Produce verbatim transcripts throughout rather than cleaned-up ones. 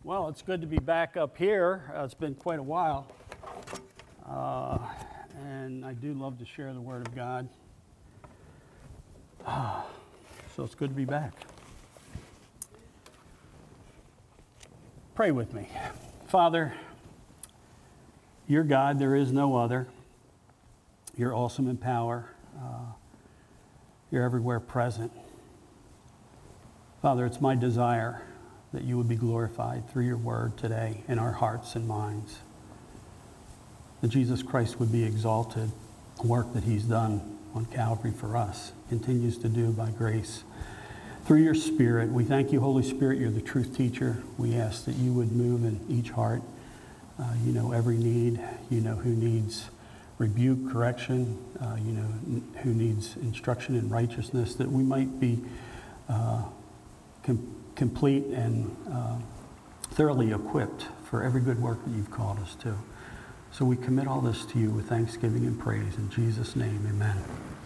Well, it's good to be back up here. Uh, it's been quite a while. Uh, and I do love to share the Word of God. Ah, so it's good to be back. Pray with me. Father, you're God, there is no other. You're awesome in power. Uh, you're everywhere present. Father, it's my desire that you would be glorified through your word today in our hearts and minds. That Jesus Christ would be exalted. The work that he's done on Calvary for us continues to do by grace. Through your Spirit, we thank you, Holy Spirit, you're the truth teacher. We ask that you would move in each heart. Uh, you know every need. You know who needs rebuke, correction. Uh, you know who needs instruction in righteousness, that we might be uh, com- complete and uh, thoroughly equipped for every good work that you've called us to. So we commit all this to you with thanksgiving and praise. In Jesus' name, amen.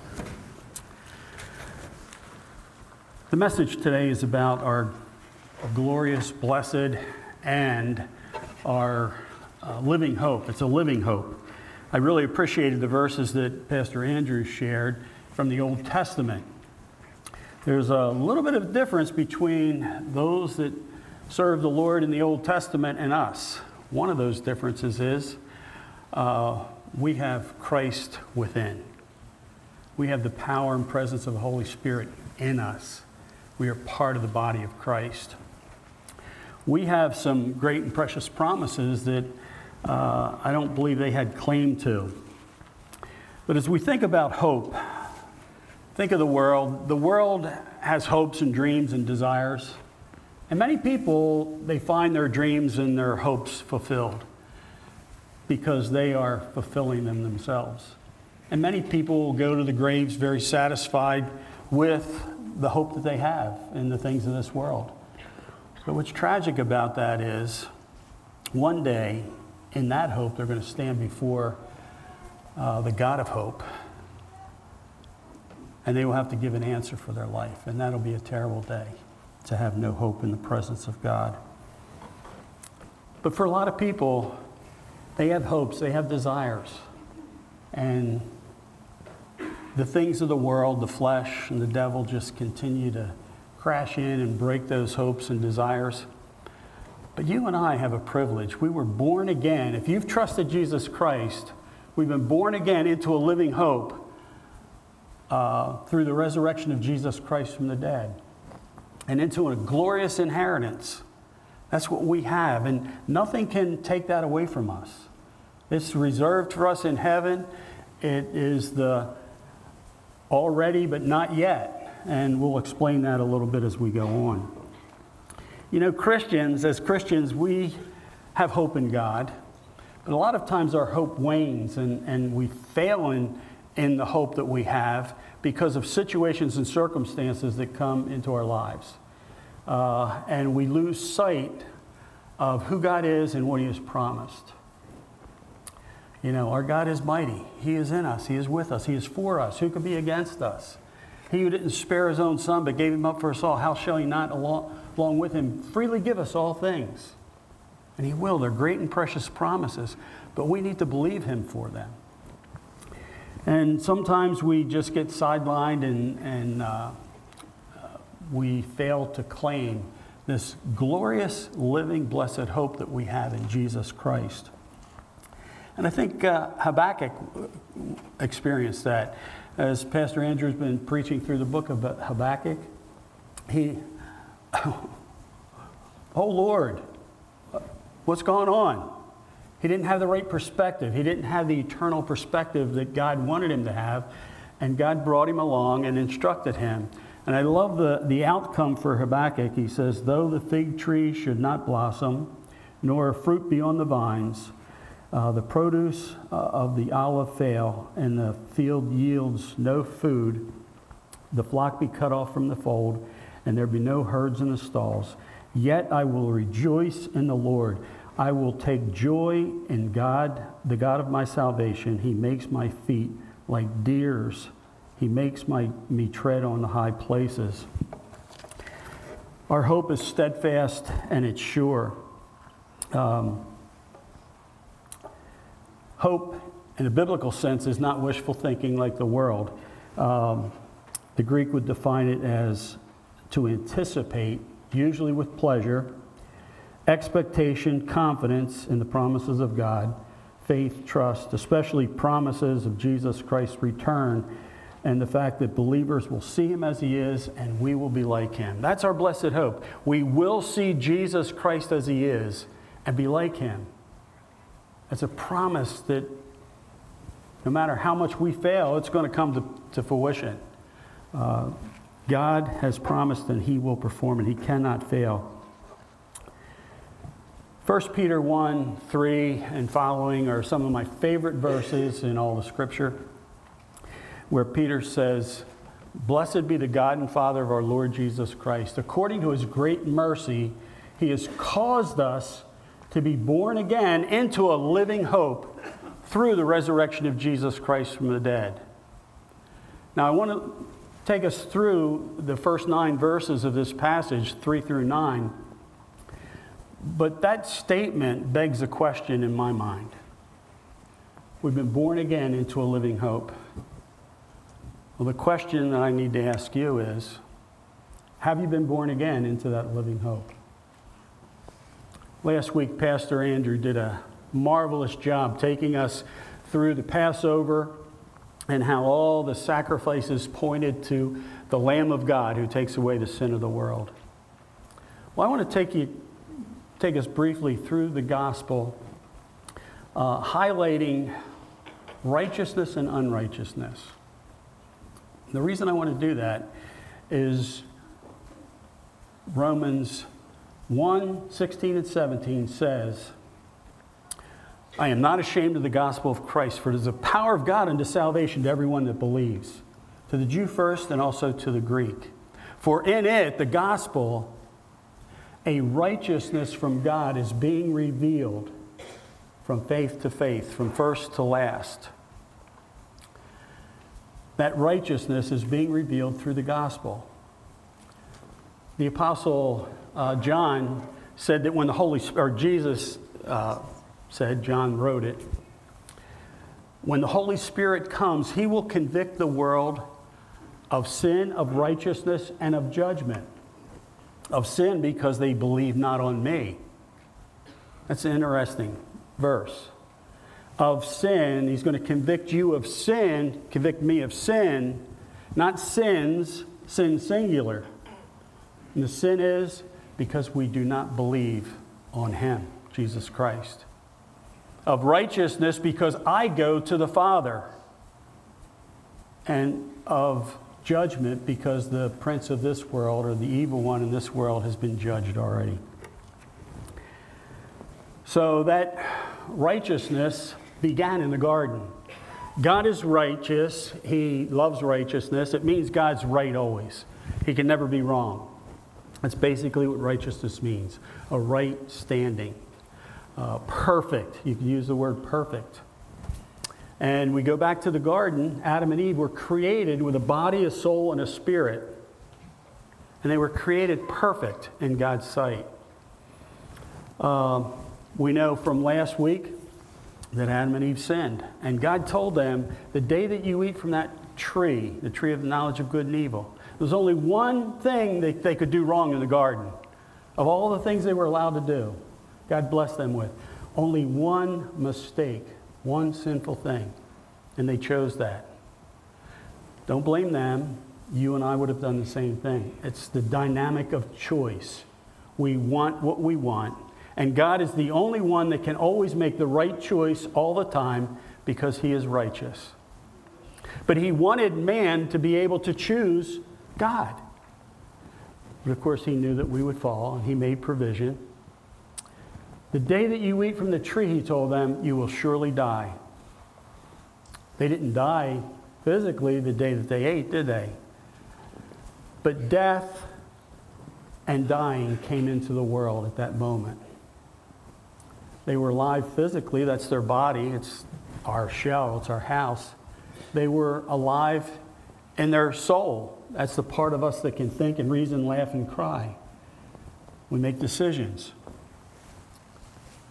The message today is about our glorious, blessed, and our uh, living hope. It's a living hope. I really appreciated the verses that Pastor Andrew shared from the Old Testament. There's a little bit of difference between those that serve the Lord in the Old Testament and us. One of those differences is uh, we have Christ within. We have the power and presence of the Holy Spirit in us. We are part of the body of Christ. We have some great and precious promises that uh, I don't believe they had claim to. But as we think about hope, think of the world. The world has hopes and dreams and desires. And many people, they find their dreams and their hopes fulfilled because they are fulfilling them themselves. And many people will go to the graves very satisfied with the hope that they have in the things of this world. But what's tragic about that is one day, in that hope, they're going to stand before uh, the God of hope. And they will have to give an answer for their life. And that'll be a terrible day, to have no hope in the presence of God. But for a lot of people, they have hopes, they have desires. And the things of the world, the flesh and the devil just continue to crash in and break those hopes and desires. But you and I have a privilege. We were born again. If you've trusted Jesus Christ, we've been born again into a living hope. Uh, through the resurrection of Jesus Christ from the dead, and into a glorious inheritance. That's what we have, and nothing can take that away from us. It's reserved for us in heaven. It is the already but not yet, and we'll explain that a little bit as we go on. You know, Christians, as Christians, we have hope in God, but a lot of times our hope wanes, and, and we fail in in the hope that we have because of situations and circumstances that come into our lives. Uh, and we lose sight of who God is and what he has promised. You know, our God is mighty. He is in us. He is with us. He is for us. Who could be against us? He who didn't spare his own son but gave him up for us all, how shall he not along, along with him freely give us all things? And he will. They're great and precious promises, but we need to believe him for them. And sometimes we just get sidelined and, and uh, we fail to claim this glorious, living, blessed hope that we have in Jesus Christ. And I think uh, Habakkuk experienced that. As Pastor Andrew's been preaching through the book of Habakkuk, he, oh Lord, what's going on? He didn't have the right perspective. He didn't have the eternal perspective that God wanted him to have. And God brought him along and instructed him. And I love the, the outcome for Habakkuk. He says, though the fig tree should not blossom, nor fruit be on the vines, uh, the produce uh, of the olive fail, and the field yields no food, the flock be cut off from the fold, and there be no herds in the stalls, yet I will rejoice in the Lord. I will take joy in God, the God of my salvation. He makes my feet like deer's. He makes my me tread on the high places. Our hope is steadfast and it's sure. Um, hope, in a biblical sense, is not wishful thinking like the world. Um, the Greek would define it as to anticipate, usually with pleasure, expectation, confidence in the promises of God, faith, trust, especially promises of Jesus Christ's return, and the fact that believers will see him as he is and we will be like him. That's our blessed hope. We will see Jesus Christ as he is and be like him. It's a promise that no matter how much we fail, it's going to come to, to fruition. Uh, God has promised and he will perform it. He cannot fail. First Peter one, three and following are some of my favorite verses in all the Scripture, where Peter says, "Blessed be the God and Father of our Lord Jesus Christ. According to his great mercy, he has caused us to be born again into a living hope through the resurrection of Jesus Christ from the dead." Now I want to take us through the first nine verses of this passage, three through nine. But that statement begs a question in my mind. We've been born again into a living hope. Well, the question that I need to ask you is, have you been born again into that living hope? Last week, Pastor Andrew did a marvelous job taking us through the Passover and how all the sacrifices pointed to the Lamb of God who takes away the sin of the world. Well, I want to take you take us briefly through the gospel, uh, highlighting righteousness and unrighteousness. The reason I want to do that is Romans one, sixteen and seventeen says, "I am not ashamed of the gospel of Christ, for it is the power of God unto salvation to everyone that believes, to the Jew first and also to the Greek. For in it, the gospel, a righteousness from God is being revealed from faith to faith, from first to last." That righteousness is being revealed through the gospel. The Apostle uh, John said that when the Holy Spirit, or Jesus uh, said, John wrote it, when the Holy Spirit comes, he will convict the world of sin, of righteousness, and of judgment. Of sin because they believe not on me. That's an interesting verse. Of sin, he's going to convict you of sin, convict me of sin, not sins, sin singular. And the sin is because we do not believe on him, Jesus Christ. Of righteousness because I go to the Father. And of judgment because the prince of this world, or the evil one in this world, has been judged already. So that righteousness began in the garden. God is righteous. He loves righteousness. It means God's right always. He can never be wrong. That's basically what righteousness means. A right standing. Uh, perfect. You can use the word perfect. And we go back to the garden. Adam and Eve were created with a body, a soul, and a spirit. And they were created perfect in God's sight. Uh, we know from last week that Adam and Eve sinned. And God told them, the day that you eat from that tree, the tree of the knowledge of good and evil, there's only one thing that they could do wrong in the garden. Of all the things they were allowed to do, God blessed them with. Only one mistake. One sinful thing, and they chose that. Don't blame them. You and I would have done the same thing. It's the dynamic of choice. We want what we want, and God is the only one that can always make the right choice all the time because he is righteous. But he wanted man to be able to choose God. But of course he knew that we would fall, and he made provision. The day that you eat from the tree, he told them, you will surely die. They didn't die physically the day that they ate, did they? But death and dying came into the world at that moment. They were alive physically. That's their body. It's our shell. It's our house. They were alive in their soul. That's the part of us that can think and reason, laugh and cry. We make decisions.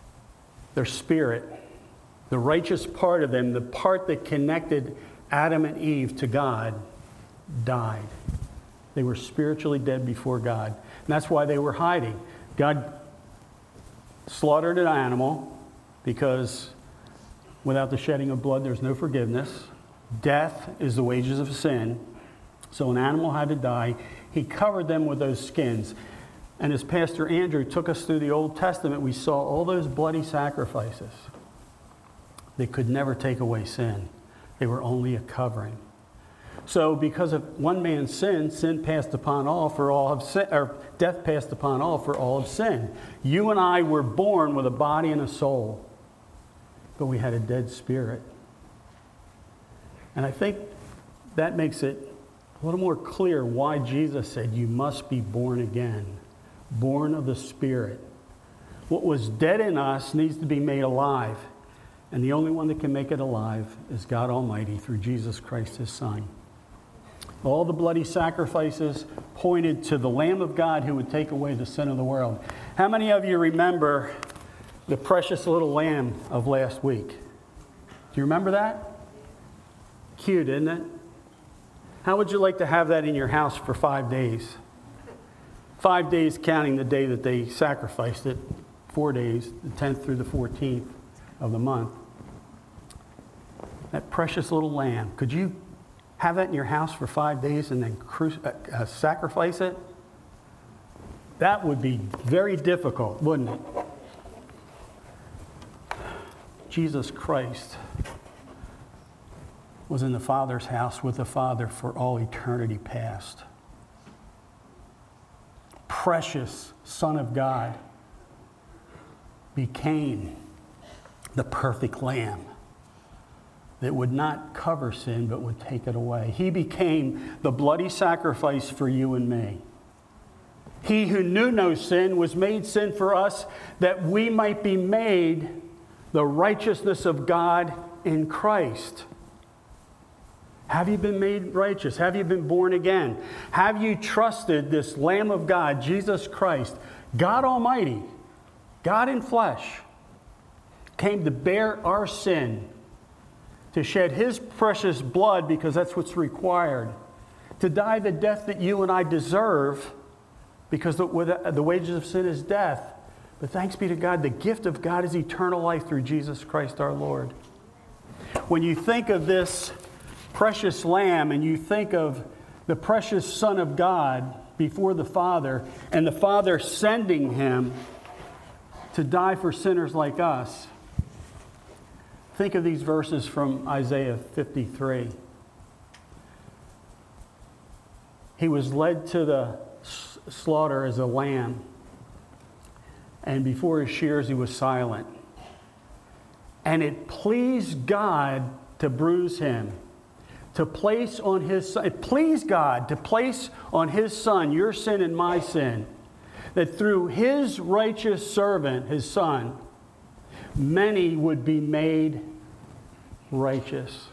their spirit, the righteous part of them, the part that connected Adam and Eve to God, died. They were spiritually dead before God. And that's why they were hiding. God slaughtered an animal because without the shedding of blood, there's no forgiveness. Death is the wages of sin. So an animal had to die. He covered them with those skins. And as Pastor Andrew took us through the Old Testament, we saw all those bloody sacrifices. They could never take away sin. They were only a covering. So because of one man's sin, sin passed upon all for all of sin, or death passed upon all for all of sin. You and I were born with a body and a soul, but we had a dead spirit. And I think that makes it a little more clear why Jesus said you must be born again, born of the Spirit. What was dead in us needs to be made alive. And the only one that can make it alive is God Almighty through Jesus Christ, his Son. All the bloody sacrifices pointed to the Lamb of God who would take away the sin of the world. How many of you remember the precious little lamb of last week? Do you remember that? Cute, isn't it? How would you like to have that in your house for five days? Five days counting the day that they sacrificed it. Four days, the tenth through the fourteenth of the month. That precious little lamb. Could you have that in your house for five days and then cru- uh, uh, sacrifice it? That would be very difficult, wouldn't it? Jesus Christ was in the Father's house with the Father for all eternity past. Precious Son of God became the perfect Lamb that would not cover sin but would take it away. He became the bloody sacrifice for you and me. He who knew no sin was made sin for us that we might be made the righteousness of God in Christ. Have you been made righteous? Have you been born again? Have you trusted this Lamb of God, Jesus Christ, God Almighty, God in flesh, came to bear our sin, to shed his precious blood because that's what's required, to die the death that you and I deserve because the, the wages of sin is death. But thanks be to God, the gift of God is eternal life through Jesus Christ our Lord. When you think of this precious Lamb and you think of the precious Son of God before the Father and the Father sending him to die for sinners like us, think of these verses from Isaiah fifty-three. He was led to the slaughter as a lamb, and before his shears he was silent. And it pleased God to bruise him, to place on his son, it pleased God to place on his Son your sin and my sin, that through his righteous servant, his Son, many would be made righteous.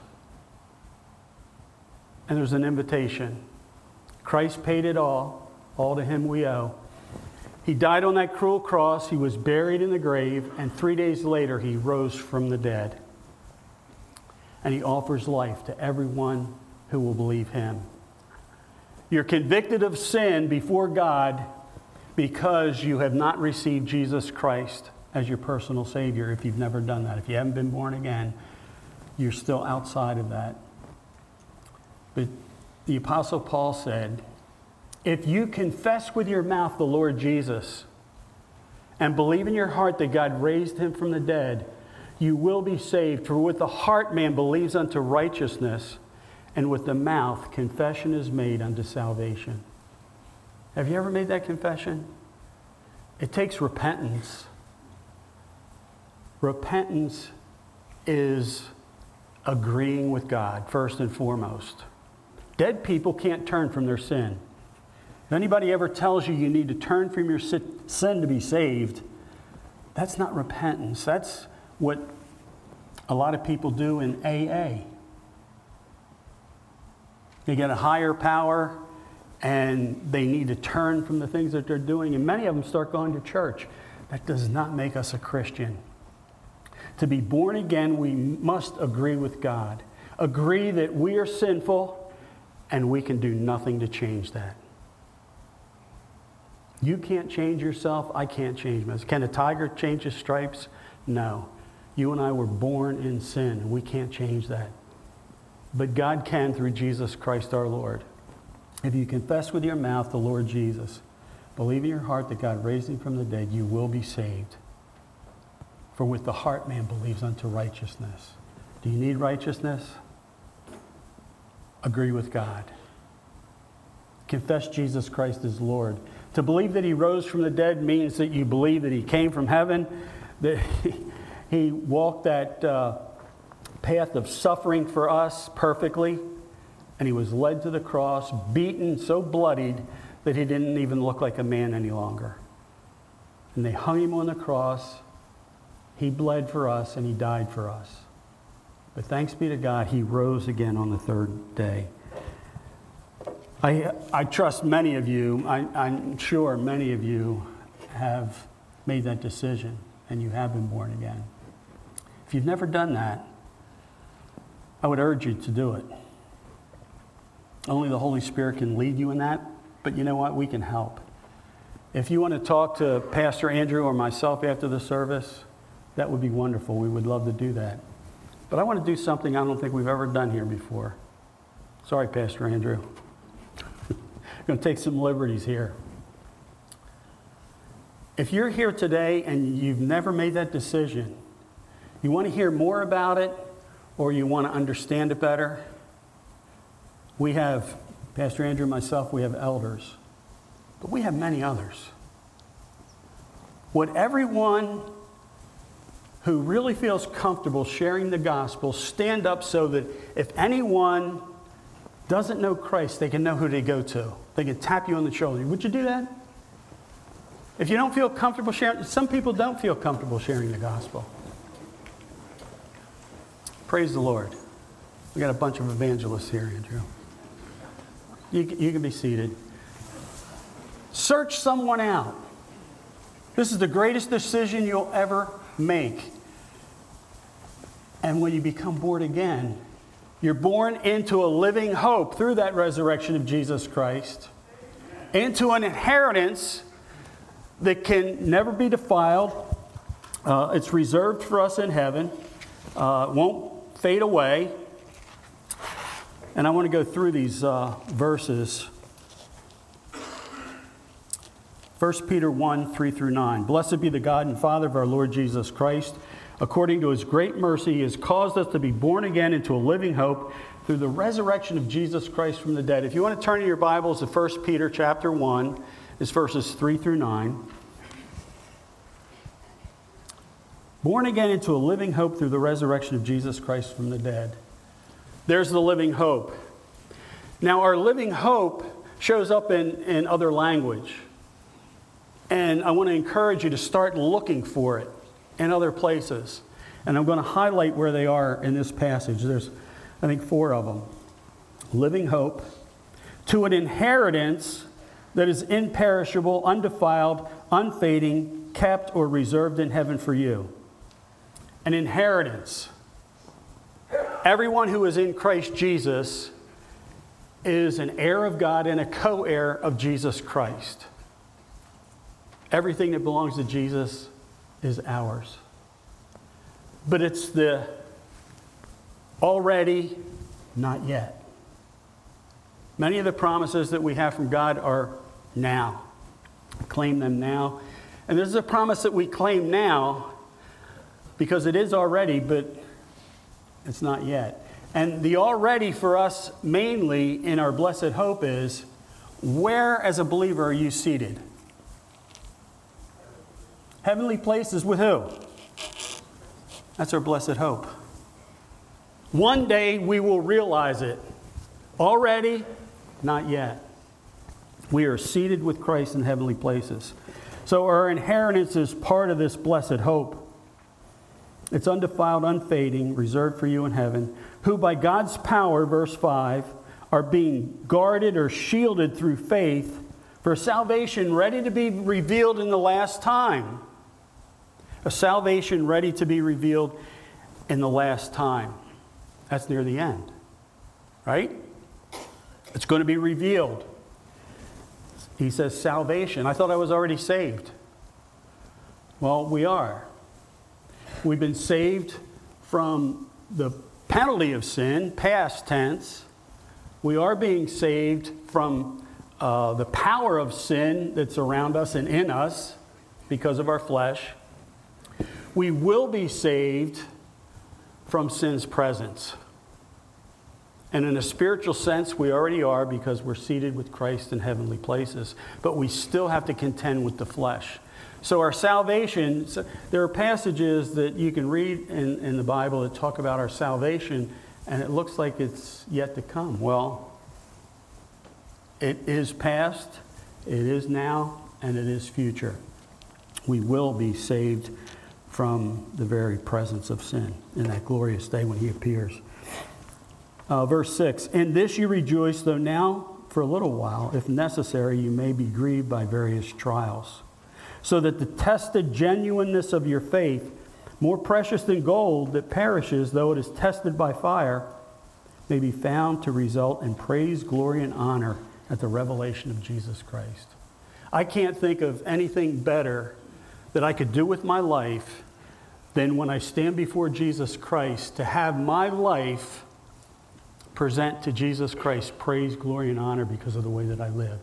And there's an invitation. Christ paid it all. All to him we owe. He died on that cruel cross. He was buried in the grave. And three days later, he rose from the dead. And he offers life to everyone who will believe him. You're convicted of sin before God because you have not received Jesus Christ as your personal Savior. If you've never done that, if you haven't been born again, you're still outside of that. But the Apostle Paul said, if you confess with your mouth the Lord Jesus and believe in your heart that God raised him from the dead, you will be saved. For with the heart man believes unto righteousness, and with the mouth confession is made unto salvation. Have you ever made that confession? It takes repentance. Repentance is agreeing with God, first and foremost. Dead people can't turn from their sin. If anybody ever tells you you need to turn from your sin to be saved, that's not repentance. That's what a lot of people do in A A. They get a higher power and they need to turn from the things that they're doing. And many of them start going to church. That does not make us a Christian. To be born again, we must agree with God. Agree that we are sinful and we can do nothing to change that. You can't change yourself. I can't change myself. Can a tiger change his stripes? No. You and I were born in sin, and we can't change that. But God can through Jesus Christ our Lord. If you confess with your mouth the Lord Jesus, believe in your heart that God raised him from the dead, you will be saved. For with the heart man believes unto righteousness. Do you need righteousness? Agree with God. Confess Jesus Christ as Lord. To believe that he rose from the dead means that you believe that he came from heaven, that he, he walked that uh, path of suffering for us perfectly, and he was led to the cross, beaten, so bloodied that he didn't even look like a man any longer. And they hung him on the cross. He bled for us, and he died for us. But thanks be to God, he rose again on the third day. I, I trust many of you, I, I'm sure many of you have made that decision and you have been born again. If you've never done that, I would urge you to do it. Only the Holy Spirit can lead you in that, but you know what? We can help. If you want to talk to Pastor Andrew or myself after the service, that would be wonderful. We would love to do that. But I want to do something I don't think we've ever done here before. Sorry, Pastor Andrew. I'm going to take some liberties here. If you're here today and you've never made that decision, you want to hear more about it or you want to understand it better, we have, Pastor Andrew and myself, we have elders, but we have many others. Would everyone who really feels comfortable sharing the gospel stand up so that if anyone doesn't know Christ, they can know who to go to? They can tap you on the shoulder. Would you do that? If you don't feel comfortable sharing, some people don't feel comfortable sharing the gospel. Praise the Lord. We got a bunch of evangelists here, Andrew. You, you can be seated. Search someone out. This is the greatest decision you'll ever make. And when you become born again, you're born into a living hope through that resurrection of Jesus Christ, into an inheritance that can never be defiled. Uh, it's reserved for us in heaven. Uh, it won't fade away. And I want to go through these uh, verses. First Peter one, three through nine. Blessed be the God and Father of our Lord Jesus Christ. According to his great mercy, he has caused us to be born again into a living hope through the resurrection of Jesus Christ from the dead. If you want to turn in your Bibles to First Peter chapter one, it's verses three through nine. Born again into a living hope through the resurrection of Jesus Christ from the dead. There's the living hope. Now, our living hope shows up in, in other language. And I want to encourage you to start looking for it in other places. And I'm going to highlight where they are in this passage. There's, I think, four of them. Living hope, to an inheritance that is imperishable, undefiled, unfading, kept or reserved in heaven for you. An inheritance. Everyone who is in Christ Jesus is an heir of God and a co-heir of Jesus Christ. Everything that belongs to Jesus is ours. But it's the already, not yet. Many of the promises that we have from God are now. Claim them now. And this is a promise that we claim now because it is already, but it's not yet. And the already for us mainly in our blessed hope is, where as a believer are you seated? Heavenly places with who? That's our blessed hope. One day we will realize it. Already, not yet. We are seated with Christ in heavenly places. So our inheritance is part of this blessed hope. It's undefiled, unfading, reserved for you in heaven, who by God's power, verse five, are being guarded or shielded through faith for salvation ready to be revealed in the last time. A salvation ready to be revealed in the last time. That's near the end, right? It's going to be revealed. He says salvation. I thought I was already saved. Well, we are. We've been saved from the penalty of sin, past tense. We are being saved from uh, the power of sin that's around us and in us because of our flesh. We will be saved from sin's presence. And in a spiritual sense, we already are because we're seated with Christ in heavenly places. But we still have to contend with the flesh. So our salvation, there are passages that you can read in, in the Bible that talk about our salvation, and it looks like it's yet to come. Well, it is past, it is now, and it is future. We will be saved from the very presence of sin in that glorious day when he appears. Uh, verse six, in this you rejoice, though now for a little while, if necessary, you may be grieved by various trials, so that the tested genuineness of your faith, more precious than gold that perishes, though it is tested by fire, may be found to result in praise, glory, and honor at the revelation of Jesus Christ. I can't think of anything better that I could do with my life than when I stand before Jesus Christ to have my life present to Jesus Christ praise, glory, and honor because of the way that I lived.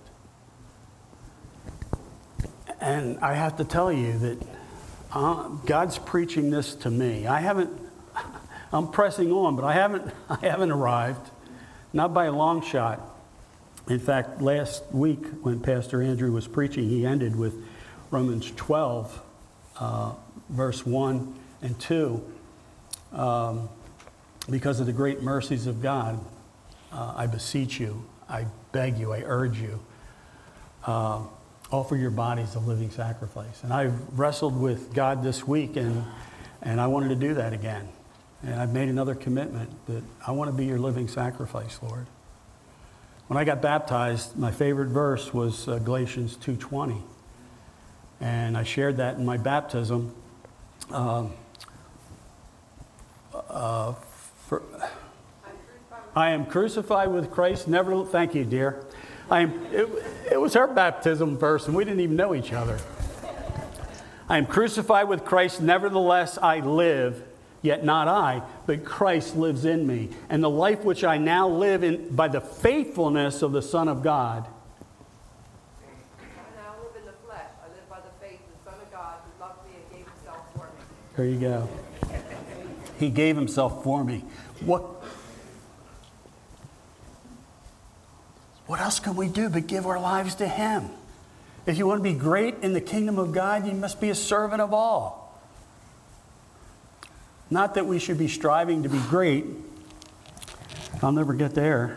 And I have to tell you that uh, God's preaching this to me. I haven't, I'm pressing on, but I haven't, I haven't arrived, not by a long shot. In fact, last week when Pastor Andrew was preaching, he ended with Romans twelve, uh, verse one and two. Um, Because of the great mercies of God, uh, I beseech you, I beg you, I urge you, uh, offer your bodies a living sacrifice. And I've wrestled with God this week, and, and I wanted to do that again. And I've made another commitment that I want to be your living sacrifice, Lord. When I got baptized, my favorite verse was uh, Galatians two twenty. And I shared that in my baptism. Um, uh, For, I am crucified with Christ. Never, thank you, dear. I am. It, it was her baptism verse, and we didn't even know each other. I am crucified with Christ. Nevertheless, I live. Yet not I, but Christ lives in me. And the life which I now live in by the faithfulness of the Son of God. I now live in the flesh. I live by the faith of the Son of God who loved me and gave himself for me. There you go. He gave himself for me. What, what else can we do but give our lives to him? If you want to be great in the kingdom of God, you must be a servant of all. Not that we should be striving to be great. I'll never get there.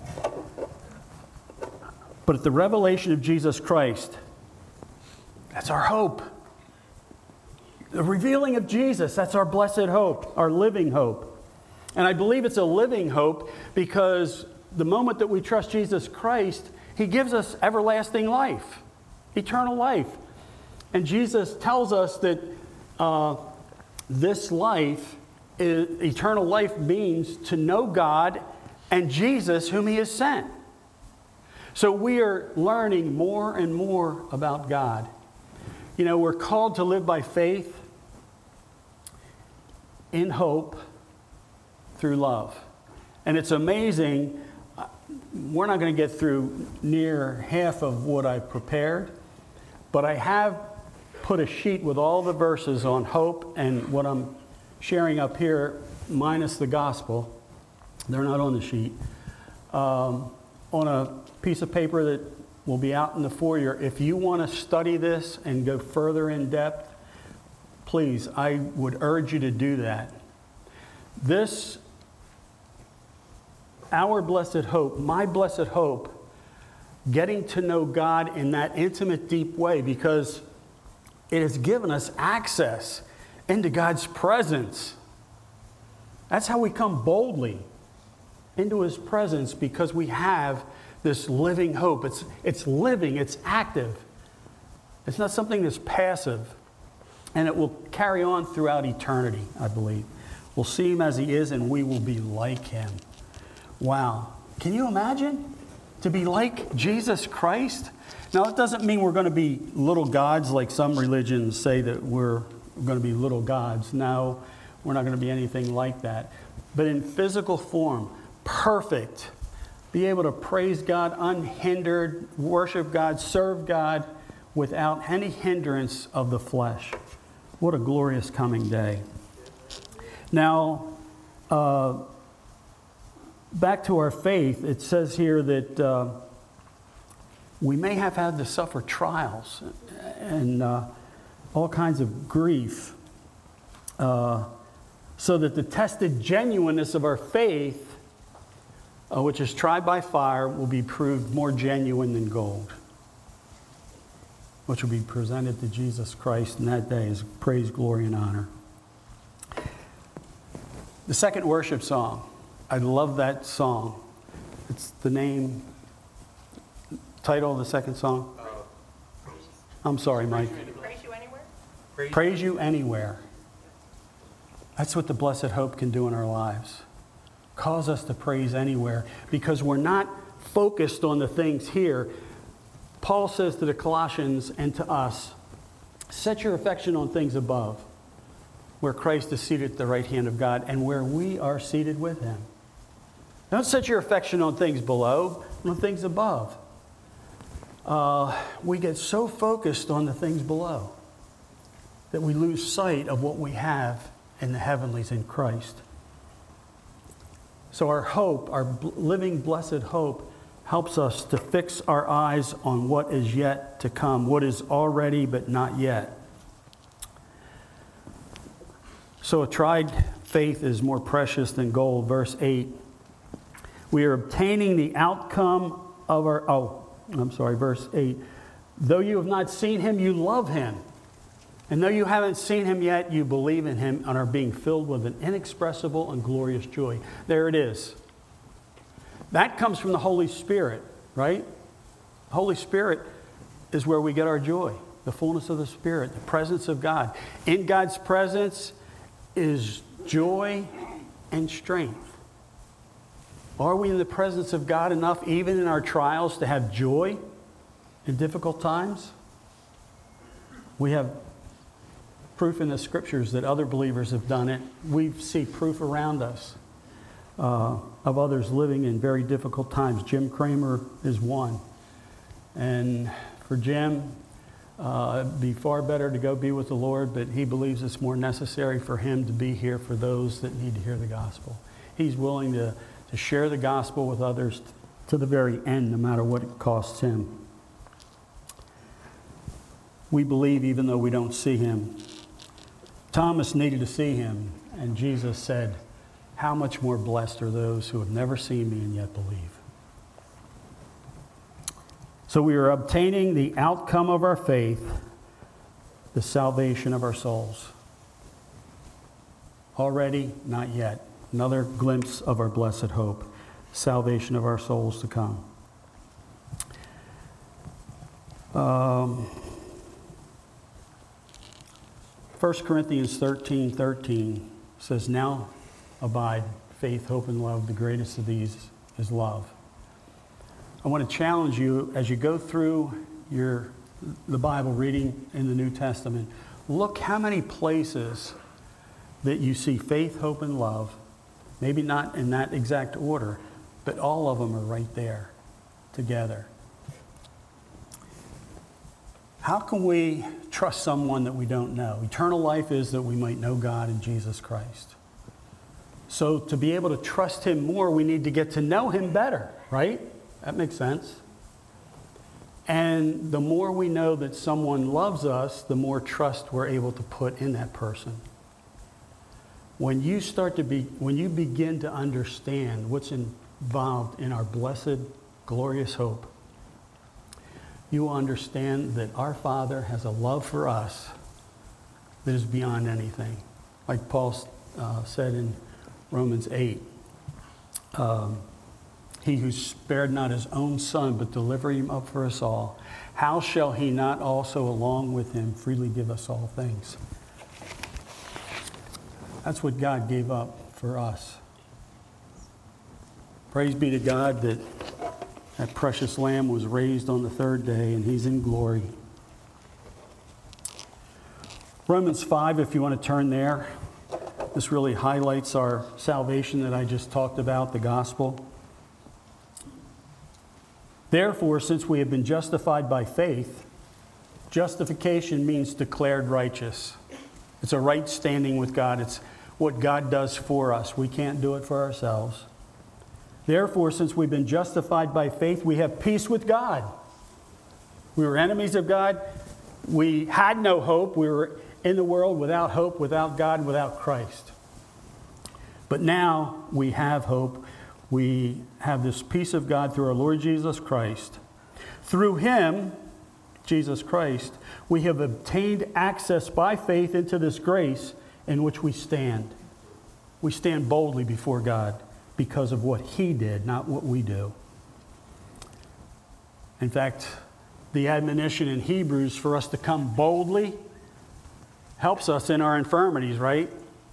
But at the revelation of Jesus Christ, that's our hope. The revealing of Jesus, that's our blessed hope, our living hope. And I believe it's a living hope because the moment that we trust Jesus Christ, he gives us everlasting life, eternal life. And Jesus tells us that uh, this life, is, eternal life means to know God and Jesus whom he has sent. So we are learning more and more about God. You know, we're called to live by faith, in hope, through love. And it's amazing. We're not going to get through near half of what I prepared, but I have put a sheet with all the verses on hope, and what I'm sharing up here, minus the gospel, they're not on the sheet, um, on a piece of paper that will be out in the foyer. If you want to study this and go further in depth, please, I would urge you to do that. This, our blessed hope, my blessed hope, getting to know God in that intimate, deep way, because it has given us access into God's presence. That's how we come boldly into his presence, because we have this living hope. It's, it's living, it's active. It's not something that's passive. And it will carry on throughout eternity, I believe. We'll see him as he is, and we will be like him. Wow. Can you imagine? To be like Jesus Christ? Now, it doesn't mean we're going to be little gods like some religions say that we're going to be little gods. No, we're not going to be anything like that. But in physical form, perfect. Be able to praise God unhindered, worship God, serve God without any hindrance of the flesh. What a glorious coming day. Now, uh, back to our faith, it says here that uh, we may have had to suffer trials and uh, all kinds of grief, uh, so that the tested genuineness of our faith, uh, which is tried by fire, will be proved more genuine than gold, which will be presented to Jesus Christ in that day as praise, glory, and honor. The second worship song, I love that song. It's the name, title of the second song. Uh, I'm sorry, Mike. Praise you anywhere? praise, Praise you anywhere. That's what the blessed hope can do in our lives. Cause us to praise anywhere because we're not focused on the things here. Paul says to the Colossians and to us, set your affection on things above, where Christ is seated at the right hand of God and where we are seated with him. Don't set your affection on things below, on things above. Uh, we get so focused on the things below that we lose sight of what we have in the heavenlies in Christ. So our hope, our living blessed hope, helps us to fix our eyes on what is yet to come, what is already but not yet. So a tried faith is more precious than gold. Verse eight, we are obtaining the outcome of our, oh, I'm sorry, verse eight. Though you have not seen him, you love him. And though you haven't seen him yet, you believe in him and are being filled with an inexpressible and glorious joy. There it is. That comes from the Holy Spirit, right? The Holy Spirit is where we get our joy, the fullness of the Spirit, the presence of God. In God's presence is joy and strength. Are we in the presence of God enough, even in our trials, to have joy in difficult times? We have proof in the Scriptures that other believers have done it. We see proof around us uh, of others living in very difficult times. Jim Kramer is one. And for Jim, uh, it'd be far better to go be with the Lord, but he believes it's more necessary for him to be here for those that need to hear the gospel. He's willing to, to share the gospel with others to the very end, no matter what it costs him. We believe even though we don't see him. Thomas needed to see him, and Jesus said, how much more blessed are those who have never seen me and yet believe. So we are obtaining the outcome of our faith, the salvation of our souls. Already, not yet. Another glimpse of our blessed hope, salvation of our souls to come. Um, First Corinthians thirteen thirteen says, now abide faith, hope, and love. The greatest of these is love. I want to challenge you as you go through your the Bible reading in the New Testament. Look how many places that you see faith, hope, and love. Maybe not in that exact order, but all of them are right there together. How can we trust someone that we don't know? Eternal life is that we might know God and Jesus Christ. So to be able to trust him more, we need to get to know him better, right? That makes sense. And the more we know that someone loves us, the more trust we're able to put in that person. When you start to be, when you begin to understand what's involved in our blessed, glorious hope, you will understand that our Father has a love for us that is beyond anything. Like Paul uh, said in Romans eight, um, he who spared not his own son, but delivered him up for us all, how shall he not also along with him freely give us all things? That's what God gave up for us. Praise be to God that that precious lamb was raised on the third day and he's in glory. Romans five, if you want to turn there. This really highlights our salvation that I just talked about, the gospel. Therefore, since we have been justified by faith, justification means declared righteous. It's a right standing with God. It's what God does for us. We can't do it for ourselves. Therefore, since we've been justified by faith, we have peace with God. We were enemies of God. We had no hope. We were in the world without hope, without God, without Christ. But now we have hope. We have this peace of God through our Lord Jesus Christ. Through him, Jesus Christ, we have obtained access by faith into this grace in which we stand. We stand boldly before God because of what he did, not what we do. In fact, the admonition in Hebrews for us to come boldly helps us in our infirmities, right?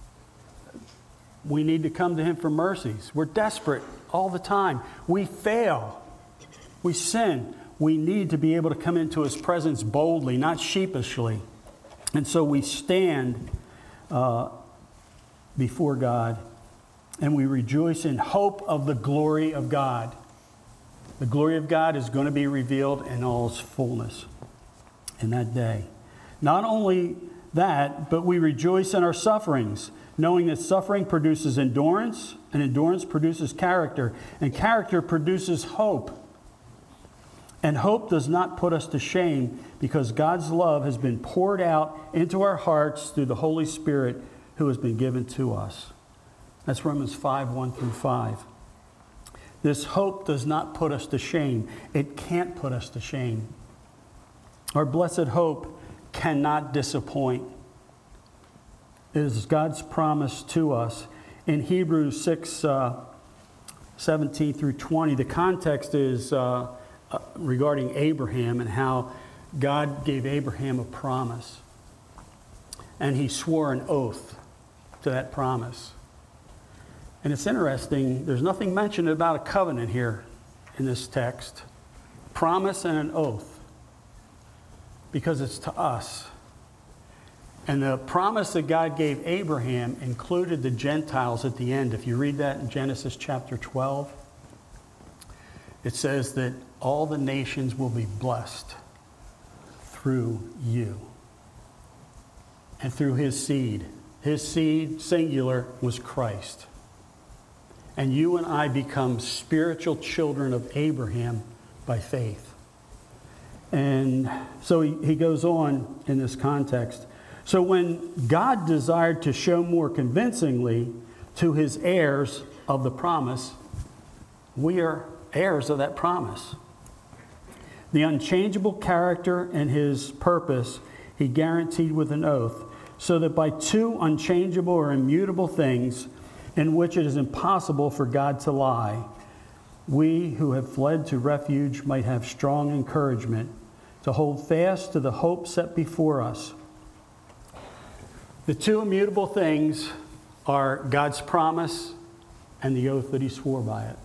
We need to come to him for mercies. We're desperate all the time. We fail. We sin. We need to be able to come into his presence boldly, not sheepishly. And so we stand uh, before God and we rejoice in hope of the glory of God. The glory of God is going to be revealed in all its fullness in that day. Not only that, but we rejoice in our sufferings, knowing that suffering produces endurance, and endurance produces character, and character produces hope. And hope does not put us to shame, because God's love has been poured out into our hearts through the Holy Spirit who has been given to us. That's Romans five, one through five. This hope does not put us to shame. It can't put us to shame. Our blessed hope cannot disappoint. It is God's promise to us. In Hebrews six, uh, seventeen through twenty, the context is uh, uh, regarding Abraham and how God gave Abraham a promise. And he swore an oath to that promise. And it's interesting, there's nothing mentioned about a covenant here in this text. Promise and an oath. Because it's to us. And the promise that God gave Abraham included the Gentiles at the end. If you read that in Genesis chapter twelve, it says that all the nations will be blessed through you. And through his seed. His seed, singular, was Christ. And you and I become spiritual children of Abraham by faith. And so he, he goes on in this context. So when God desired to show more convincingly to his heirs of the promise, we are heirs of that promise. The unchangeable character and his purpose he guaranteed with an oath, so that by two unchangeable or immutable things in which it is impossible for God to lie, we who have fled to refuge might have strong encouragement to hold fast to the hope set before us. The two immutable things are God's promise and the oath that he swore by it.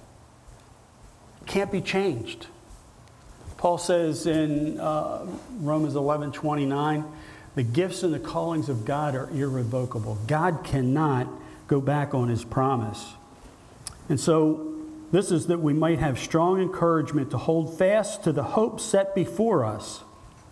Can't be changed. Paul says in uh, Romans eleven twenty-nine, the gifts and the callings of God are irrevocable. God cannot go back on his promise. And so this is that we might have strong encouragement to hold fast to the hope set before us.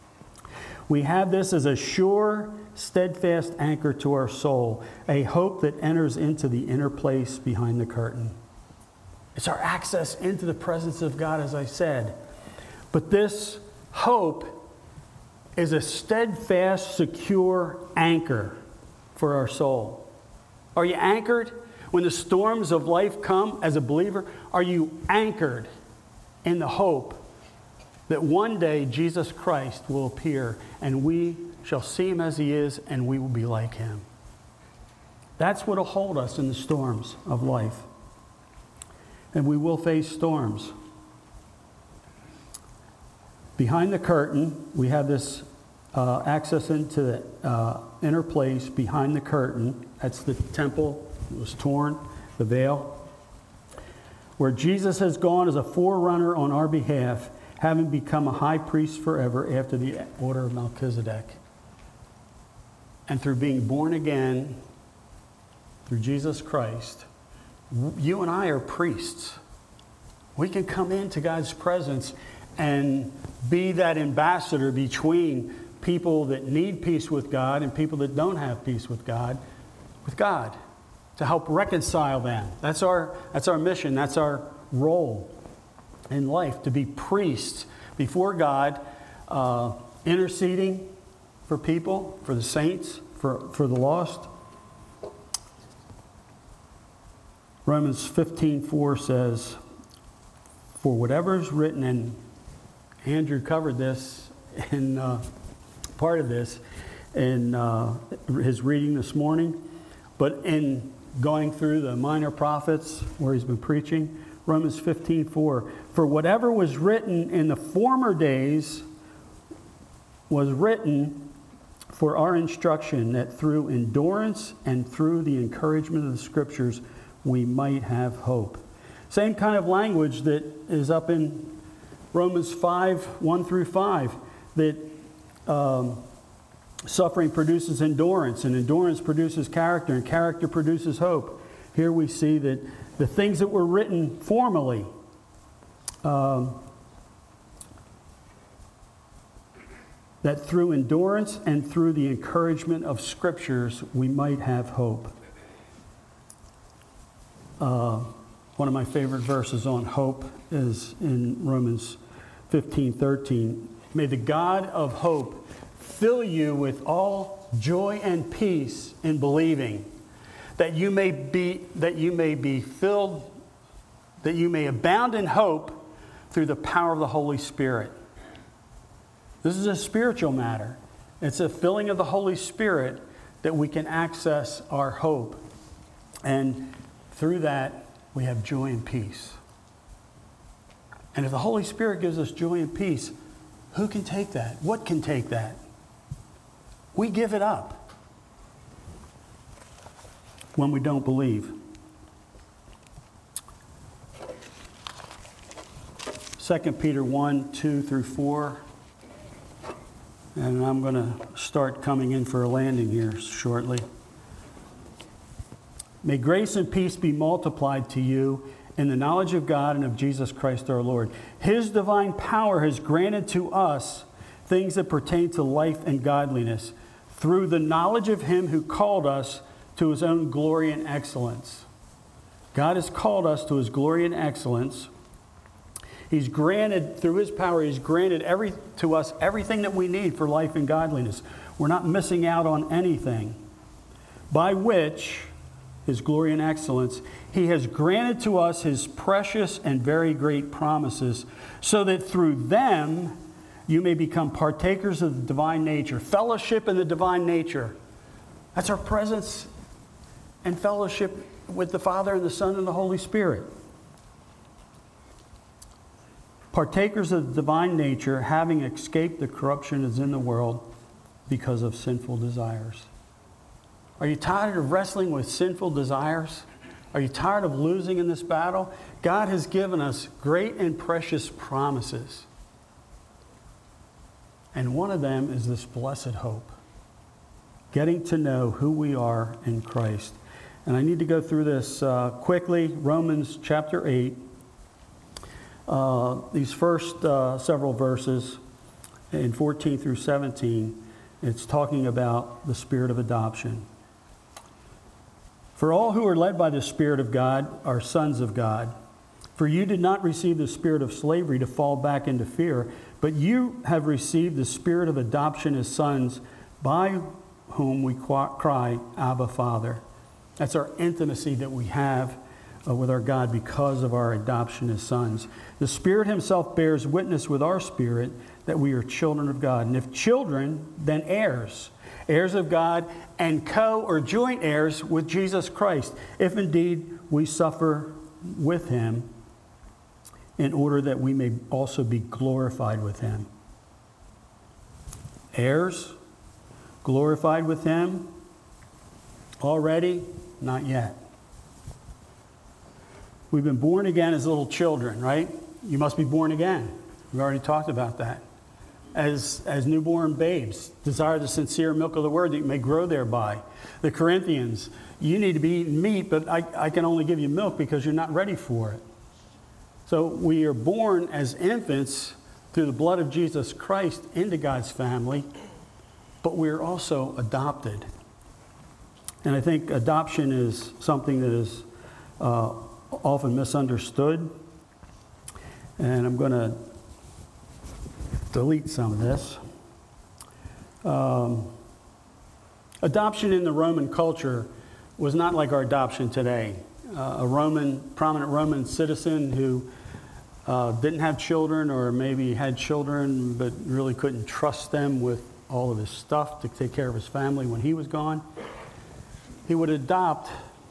We have this as a sure, steadfast anchor to our soul, a hope that enters into the inner place behind the curtain. It's our access into the presence of God, as I said. But this hope is a steadfast, secure anchor for our soul. Are you anchored when the storms of life come as a believer? Are you anchored in the hope that one day Jesus Christ will appear and we shall see him as he is and we will be like him? That's what will hold us in the storms of life. And we will face storms. Behind the curtain, we have this uh, access into the uh, inner place behind the curtain. That's the temple. It was torn, the veil. Where Jesus has gone as a forerunner on our behalf, having become a high priest forever after the order of Melchizedek. And through being born again, through Jesus Christ, you and I are priests. We can come into God's presence and be that ambassador between people that need peace with God and people that don't have peace with God, with God, to help reconcile them. That's our, that's our mission. That's our role in life, to be priests before God, uh, interceding for people, for the saints, for, for the lost. Romans fifteen four says, for whatever is written, and Andrew covered this in uh, part of this in uh, his reading this morning, but in going through the minor prophets where he's been preaching, Romans fifteen four, for whatever was written in the former days was written for our instruction, that through endurance and through the encouragement of the Scriptures we might have hope. Same kind of language that is up in Romans five, one through five, that um, suffering produces endurance, and endurance produces character, and character produces hope. Here we see that the things that were written formerly, um, that through endurance and through the encouragement of Scriptures, we might have hope. Uh, one of my favorite verses on hope is in Romans fifteen thirteen. May the God of hope fill you with all joy and peace in believing, that you may be that you may be filled, that you may abound in hope through the power of the Holy Spirit. This is a spiritual matter. It's a filling of the Holy Spirit that we can access our hope. And through that, we have joy and peace. And if the Holy Spirit gives us joy and peace, who can take that? What can take that? We give it up when we don't believe. Second Peter one, two through four. And I'm going to start coming in for a landing here shortly. May grace and peace be multiplied to you in the knowledge of God and of Jesus Christ our Lord. His divine power has granted to us things that pertain to life and godliness through the knowledge of Him who called us to His own glory and excellence. God has called us to His glory and excellence. He's granted, through His power, He's granted every, to us everything that we need for life and godliness. We're not missing out on anything. By which, His glory and excellence, He has granted to us His precious and very great promises, so that through them you may become partakers of the divine nature. Fellowship in the divine nature. That's our presence and fellowship with the Father and the Son and the Holy Spirit. Partakers of the divine nature, having escaped the corruption that is in the world because of sinful desires. Are you tired of wrestling with sinful desires? Are you tired of losing in this battle? God has given us great and precious promises. And one of them is this blessed hope. Getting to know who we are in Christ. And I need to go through this uh, quickly. Romans chapter eight. Uh, these first uh, several verses in fourteen through seventeen, it's talking about the spirit of adoption. For all who are led by the Spirit of God are sons of God. For you did not receive the spirit of slavery to fall back into fear, but you have received the spirit of adoption as sons, by whom we cry, Abba, Father. That's our intimacy that we have uh, with our God because of our adoption as sons. The Spirit Himself bears witness with our spirit that we are children of God. And if children, then heirs. Heirs of God and co- or joint heirs with Jesus Christ, if indeed we suffer with Him, in order that we may also be glorified with Him. Heirs, glorified with him. Already, not yet. We've been born again as little children, right? You must be born again. We've already talked about that. As, as newborn babes, desire the sincere milk of the word that you may grow thereby. The Corinthians, you need to be eating meat, but I, I can only give you milk because you're not ready for it. So we are born as infants through the blood of Jesus Christ into God's family, but we're also adopted. And I think adoption is something that is uh, often misunderstood. And I'm going to delete some of this. Um, adoption in the Roman culture was not like our adoption today. Uh, a Roman, prominent Roman citizen who uh, didn't have children, or maybe had children but really couldn't trust them with all of his stuff to take care of his family when he was gone, he would adopt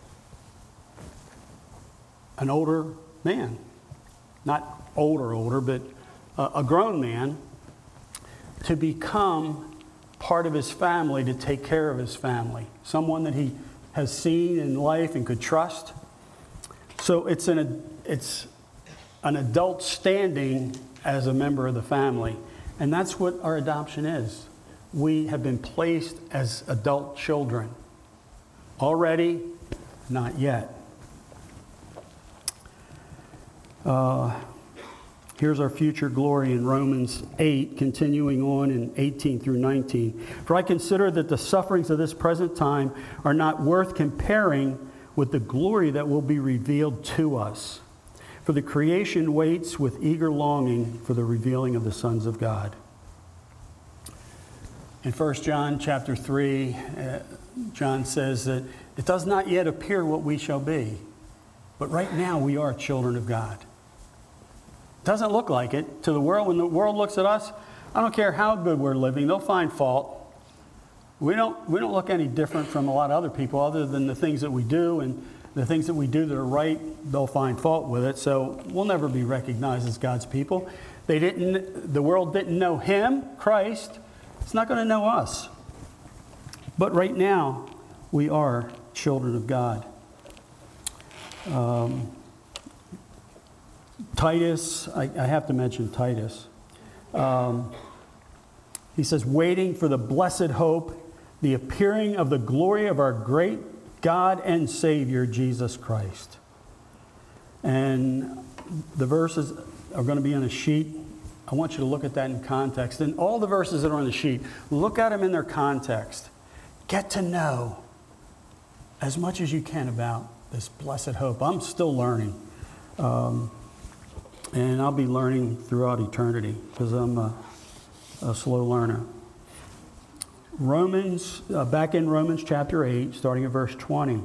an older man. Not older, older, but a, a grown man, to become part of his family, to take care of his family. Someone that he has seen in life and could trust. So it's an, it's an adult standing as a member of the family. And that's what our adoption is. We have been placed as adult children. Already, not yet. Uh, here's our future glory in Romans eight, continuing on in eighteen through nineteen. For I consider that the sufferings of this present time are not worth comparing with the glory that will be revealed to us. For the creation waits with eager longing for the revealing of the sons of God. In First John chapter three, uh, John says that it does not yet appear what we shall be, but right now we are children of God. Doesn't look like it to the world. When the world looks at us, I don't care how good we're living, they'll find fault. We don't, we don't look any different from a lot of other people, other than the things that we do, and the things that we do that are right, they'll find fault with it. So we'll never be recognized as God's people. They didn't, the world didn't know him, Christ. It's not going to know us. But right now, we are children of God. Um, Titus, I, I have to mention Titus. Um, he says, waiting for the blessed hope, the appearing of the glory of our great God and Savior, Jesus Christ. And the verses are going to be on a sheet. I want you to look at that in context. And all the verses that are on the sheet, look at them in their context. Get to know as much as you can about this blessed hope. I'm still learning. Um, and I'll be learning throughout eternity because I'm a, a slow learner. Romans, uh, back in Romans chapter eight, starting at verse twenty.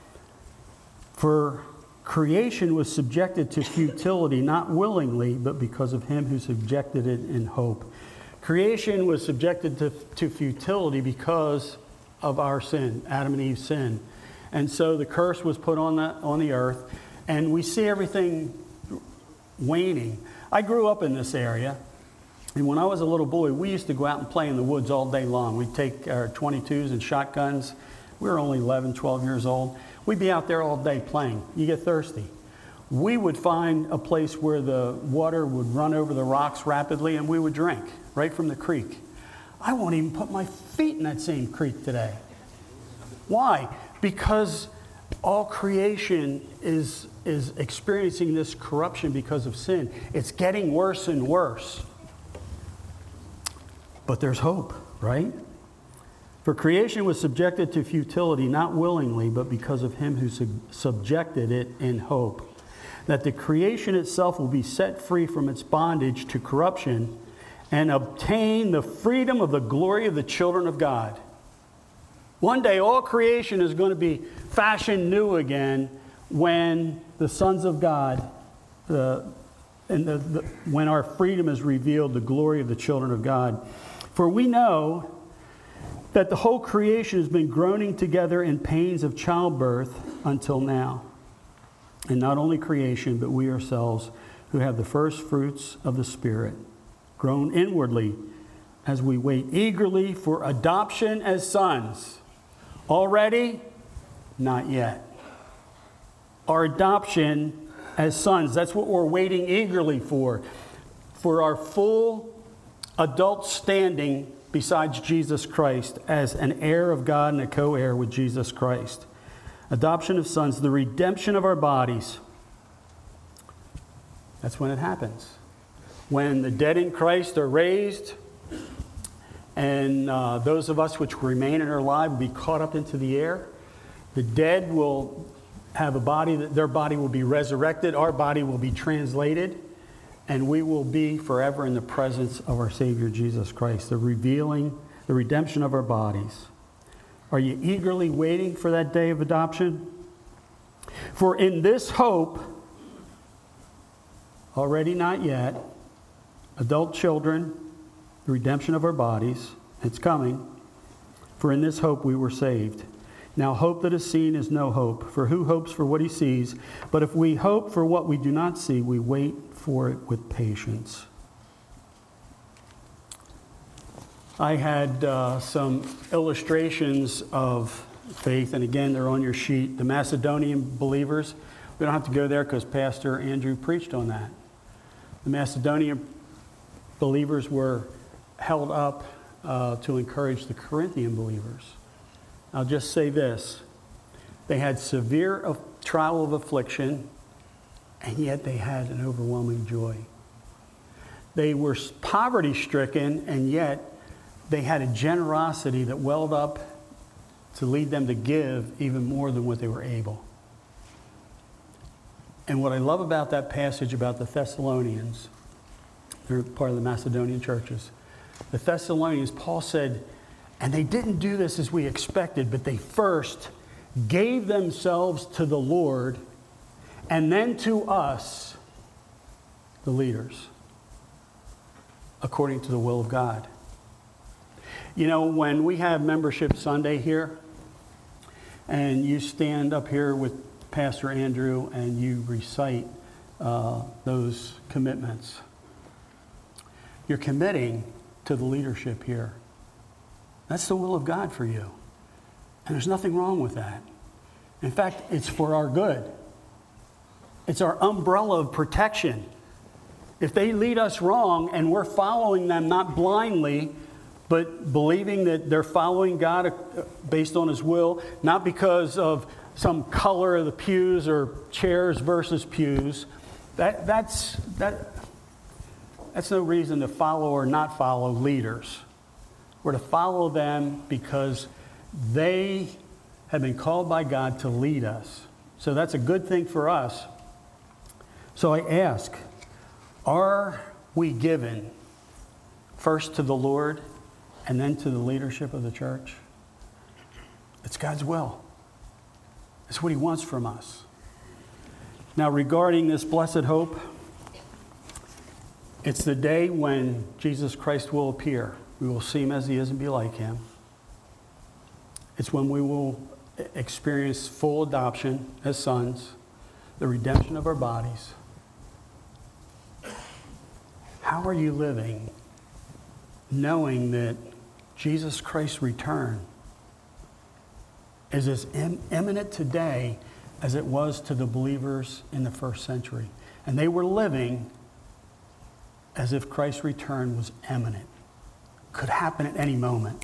For creation was subjected to futility, not willingly, but because of him who subjected it in hope. Creation was subjected to, to futility because of our sin, Adam and Eve's sin. And so the curse was put on the, on the earth, and we see everything waning. I grew up in this area, and when I was a little boy, we used to go out and play in the woods all day long. We'd take our twenty-twos and shotguns. We were only eleven, twelve years old. We'd be out there all day playing. You get thirsty. We would find a place where the water would run over the rocks rapidly, and we would drink right from the creek. I won't even put my feet in that same creek today. Why? Because all creation is, is experiencing this corruption because of sin. It's getting worse and worse. But there's hope, right? For creation was subjected to futility, not willingly, but because of him who sub- subjected it in hope, that the creation itself will be set free from its bondage to corruption and obtain the freedom of the glory of the children of God. One day, all creation is going to be fashioned new again when the sons of God, uh, and the, the, when our freedom is revealed, the glory of the children of God. For we know that the whole creation has been groaning together in pains of childbirth until now. And not only creation, but we ourselves who have the first fruits of the Spirit, groan inwardly as we wait eagerly for adoption as sons. Already? Not yet. Our adoption as sons, that's what we're waiting eagerly for. For our full adult standing besides Jesus Christ as an heir of God and a co-heir with Jesus Christ. Adoption of sons, the redemption of our bodies. That's when it happens. When the dead in Christ are raised, and uh, those of us which remain in our life will be caught up into the air. The dead will have a body, that their body will be resurrected, our body will be translated, and we will be forever in the presence of our Savior Jesus Christ, the revealing, the redemption of our bodies. Are you eagerly waiting for that day of adoption? For in this hope, already not yet, adult children, the redemption of our bodies, it's coming. For in this hope we were saved. Now hope that is seen is no hope, for who hopes for what he sees? But if we hope for what we do not see, we wait for it with patience. I had uh, some illustrations of faith, and again, they're on your sheet. The Macedonian believers, we don't have to go there because Pastor Andrew preached on that. The Macedonian believers were held up uh, to encourage the Corinthian believers. I'll just say this. They had severe of, trial of affliction, and yet they had an overwhelming joy. They were poverty-stricken, and yet they had a generosity that welled up to lead them to give even more than what they were able. And what I love about that passage about the Thessalonians, they're part of the Macedonian churches. The Thessalonians, Paul said, and they didn't do this as we expected, but they first gave themselves to the Lord and then to us, the leaders, according to the will of God. You know, when we have Membership Sunday here, and you stand up here with Pastor Andrew and you recite uh, those commitments, you're committing to the leadership here. That's the will of God for you. And there's nothing wrong with that. In fact, it's for our good. It's our umbrella of protection. If they lead us wrong and we're following them, not blindly, but believing that they're following God based on His will, not because of some color of the pews or chairs versus pews, that, that's, that, that's no reason to follow or not follow leaders. We're to follow them because they have been called by God to lead us. So that's a good thing for us. So I ask, are we given first to the Lord and then to the leadership of the church? It's God's will. It's what He wants from us. Now, regarding this blessed hope, it's the day when Jesus Christ will appear. We will see Him as He is and be like Him. It's when we will experience full adoption as sons, the redemption of our bodies. How are you living knowing that Jesus Christ's return is as im- imminent today as it was to the believers in the first century? And they were living as if Christ's return was imminent, could happen at any moment.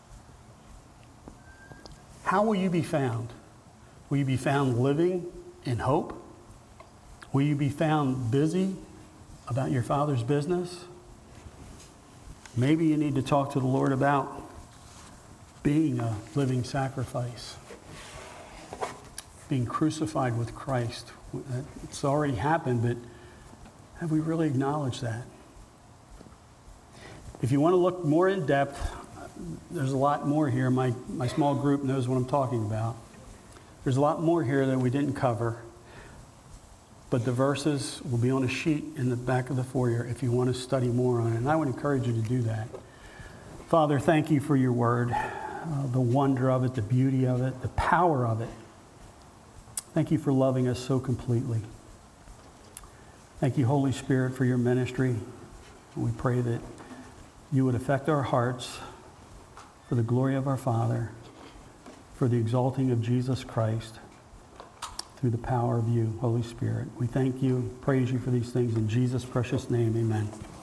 How will you be found? Will you be found living in hope? Will you be found busy about your Father's business? Maybe you need to talk to the Lord about being a living sacrifice, being crucified with Christ. It's already happened, but have we really acknowledged that? If you want to look more in depth, there's a lot more here. My, my small group knows what I'm talking about. There's a lot more here that we didn't cover. But the verses will be on a sheet in the back of the foyer if you want to study more on it. And I would encourage you to do that. Father, thank you for your word, uh, the wonder of it, the beauty of it, the power of it. Thank you for loving us so completely. Thank you, Holy Spirit, for your ministry. We pray that you would affect our hearts for the glory of our Father, for the exalting of Jesus Christ, through the power of you, Holy Spirit. We thank you, praise you for these things in Jesus' precious name. Amen.